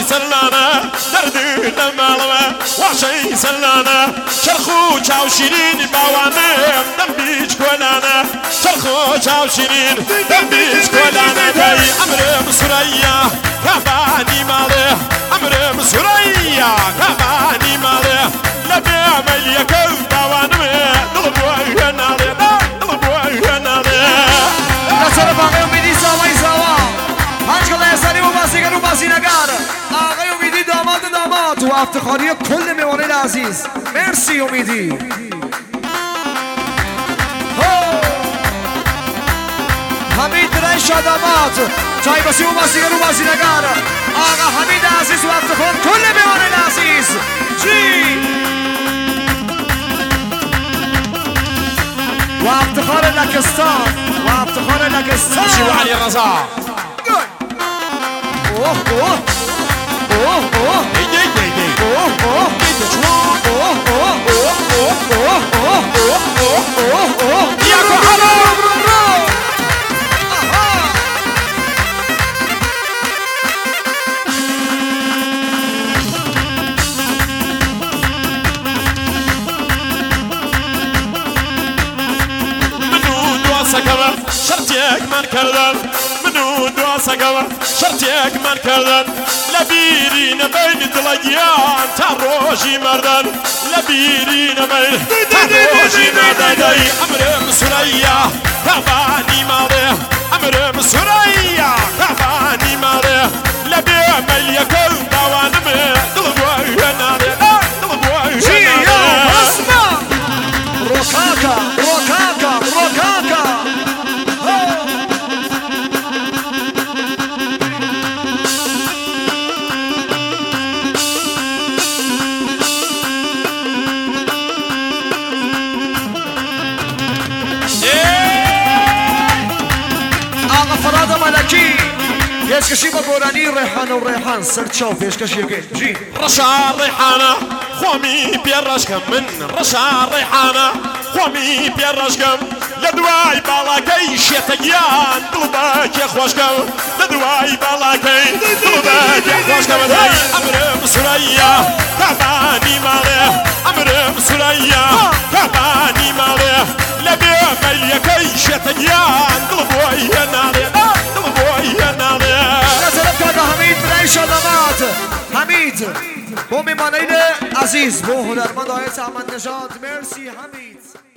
سلانة دردي لمالما واشي سلانة شرخو چاوشيرين باوانم دنبيج كولانا شرخو چاوشيرين دنبيج كولانا داي أمرم سريا كباني ماله أمرم سريا كباني ماله لبي عمليك باوانم دلبوي هنالي دلبوي هنالي نصر باقي أميدي ساوي ساوا هنشكال يسالي وباسيقر وباسينگار آقای امیدی داماد و افتخاری کل میوانه عزیز مرسی امیدی حمید ریش داماد چای بسی و باسیگر و باسینگار آقا حمید عزیز و افتخار کل میوانه عزیز جی و افتخار لکستان و افتخار لکستان شو علي الرزاق اوه اوه اوه اوه شرتيك من كردن منو دواسقوا شرتيك من كردن لبيرين بين دليان تروجي مردن لبيرين بين تروجي مردن داي أمرم سريا كفاني ماله أمرم سريا كفاني ماله لبي مليك الدوانم دلبوي هنالي دلبوي هنالي اسمع روكاكا روكاكا روكاكا پیشکشی با گورانی ریحان و ریحان سرچاو پیشکشی که جی رشا ریحانه خومی بیرشکم من رشا ریحانه خومی بیرشکم لدوای بالاکی شیطان دلباکی خوشکم لدوای بالاکی دلباکی خوشکم دای امرم سریا کفانی ماله امرم سریا کفانی ماله لبی ملیکی شیطان دلبوی ناله دلبوی ناله حمید برای شادمات حمید با میمانین عزیز با هنرمند آیت احمد نژاد مرسی حمید